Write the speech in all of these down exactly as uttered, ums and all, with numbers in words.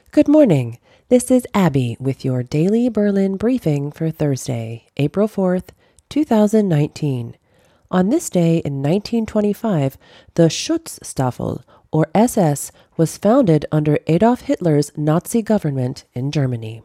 Good morning. This is Abby with your daily Berlin briefing for Thursday, April fourth, two thousand nineteen. On this day in nineteen twenty-five, the Schutzstaffel, or S S, was founded under Adolf Hitler's Nazi government in Germany.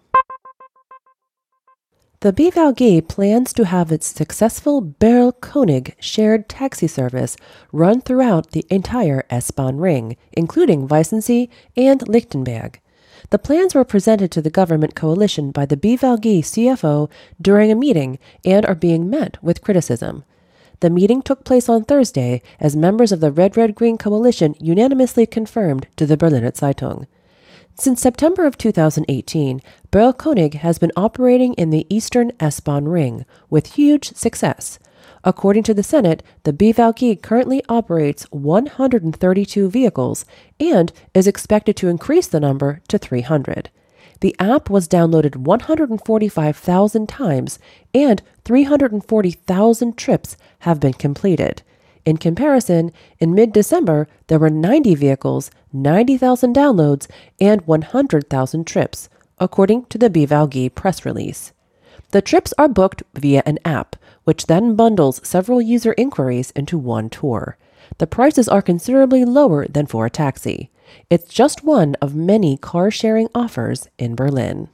The B V G plans to have its successful Berl-König shared taxi service run throughout the entire S-Bahn ring, including Weissensee and Lichtenberg. The plans were presented to the government coalition by the B V G C F O during a meeting and are being met with criticism. The meeting took place on Thursday as members of the Red-Red-Green coalition unanimously confirmed to the Berliner Zeitung. Since September of two thousand eighteen, Berl-König has been operating in the eastern S-Bahn ring with huge success. According to the Senate, the B V G currently operates one hundred thirty-two vehicles and is expected to increase the number to three hundred. The app was downloaded one hundred forty-five thousand times and three hundred forty thousand trips have been completed. In comparison, in mid-December, there were ninety vehicles, ninety thousand downloads, and one hundred thousand trips, according to the B V G press release. The trips are booked via an app, which then bundles several user inquiries into one tour. The prices are considerably lower than for a taxi. It's just one of many car-sharing offers in Berlin.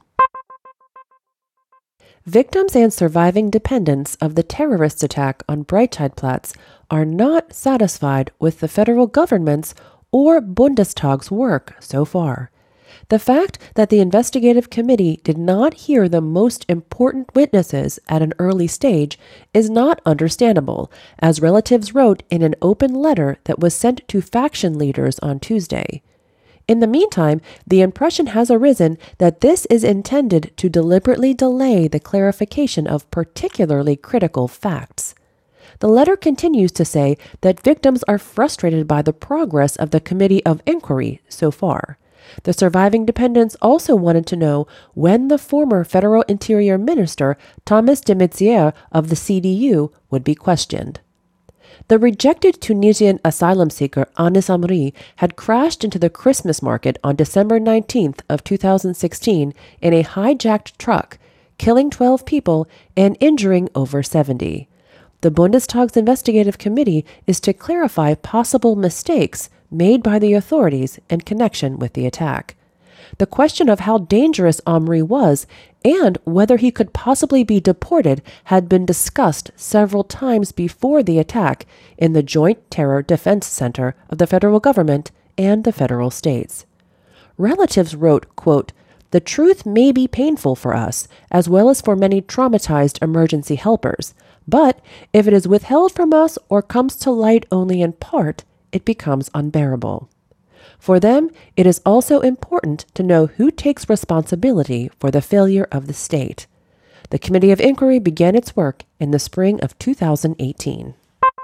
Victims and surviving dependents of the terrorist attack on Breitscheidplatz are not satisfied with the federal government's or Bundestag's work so far. The fact that the investigative committee did not hear the most important witnesses at an early stage is not understandable, as relatives wrote in an open letter that was sent to faction leaders on Tuesday. In the meantime, the impression has arisen that this is intended to deliberately delay the clarification of particularly critical facts. The letter continues to say that victims are frustrated by the progress of the Committee of Inquiry so far. The surviving dependents also wanted to know when the former Federal Interior Minister Thomas de Maizière of the C D U would be questioned. The rejected Tunisian asylum seeker Anis Amri had crashed into the Christmas market on December nineteenth of two thousand sixteen in a hijacked truck, killing twelve people and injuring over seventy. The Bundestag's investigative committee is to clarify possible mistakes made by the authorities in connection with the attack. The question of how dangerous Amri was and whether he could possibly be deported had been discussed several times before the attack in the Joint Terror Defense Center of the federal government and the federal states. Relatives wrote, quote, "The truth may be painful for us, as well as for many traumatized emergency helpers, but if it is withheld from us or comes to light only in part, it becomes unbearable. For them, it is also important to know who takes responsibility for the failure of the state." The Committee of Inquiry began its work in the spring of two thousand eighteen.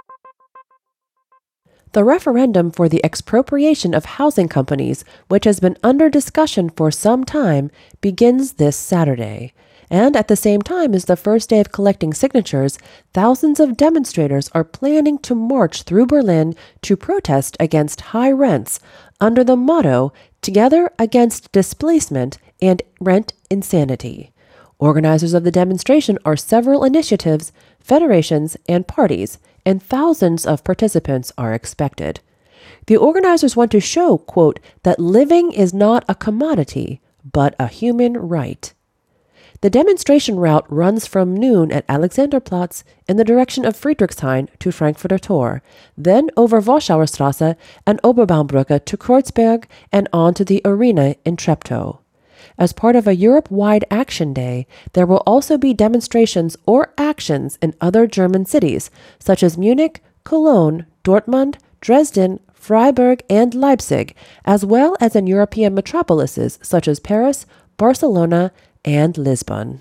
The referendum for the expropriation of housing companies, which has been under discussion for some time, begins this Saturday. And at the same time as the first day of collecting signatures, thousands of demonstrators are planning to march through Berlin to protest against high rents under the motto, "Together Against Displacement and Rent Insanity." Organizers of the demonstration are several initiatives, federations, and parties, and thousands of participants are expected. The organizers want to show, quote, that living is not a commodity, but a human right. The demonstration route runs from noon at Alexanderplatz in the direction of Friedrichshain to Frankfurter Tor, then over Warschauer Straße and Oberbaumbrücke to Kreuzberg and on to the arena in Treptow. As part of a Europe-wide action day, there will also be demonstrations or actions in other German cities, such as Munich, Cologne, Dortmund, Dresden, Freiburg, and Leipzig, as well as in European metropolises such as Paris, Barcelona, and Lisbon.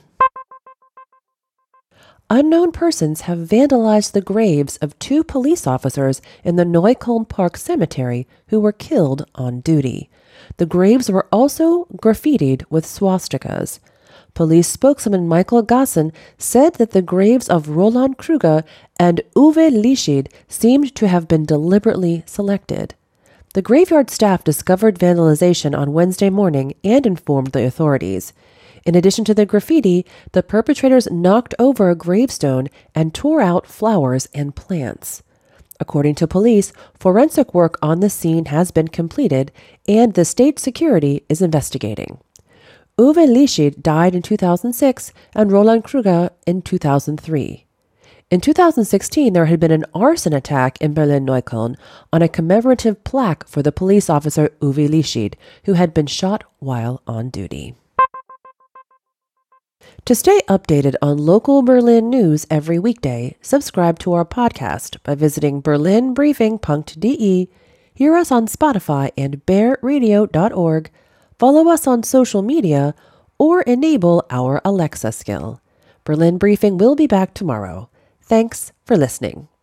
Unknown persons have vandalized the graves of two police officers in the Neukölln Park Cemetery who were killed on duty. The graves were also graffitied with swastikas. Police spokesman Michael Gassen said that the graves of Roland Krüger and Uwe Lischid seemed to have been deliberately selected. The graveyard staff discovered vandalization on Wednesday morning and informed the authorities. In addition to the graffiti, the perpetrators knocked over a gravestone and tore out flowers and plants. According to police, forensic work on the scene has been completed and the state security is investigating. Uwe Lischid died in two thousand six and Roland Kruger in two thousand three. In two thousand sixteen, there had been an arson attack in Berlin-Neukölln on a commemorative plaque for the police officer Uwe Lischid, who had been shot while on duty. To stay updated on local Berlin news every weekday, subscribe to our podcast by visiting berlin briefing dot d e, hear us on Spotify and bear radio dot org, follow us on social media, or enable our Alexa skill. Berlin Briefing will be back tomorrow. Thanks for listening.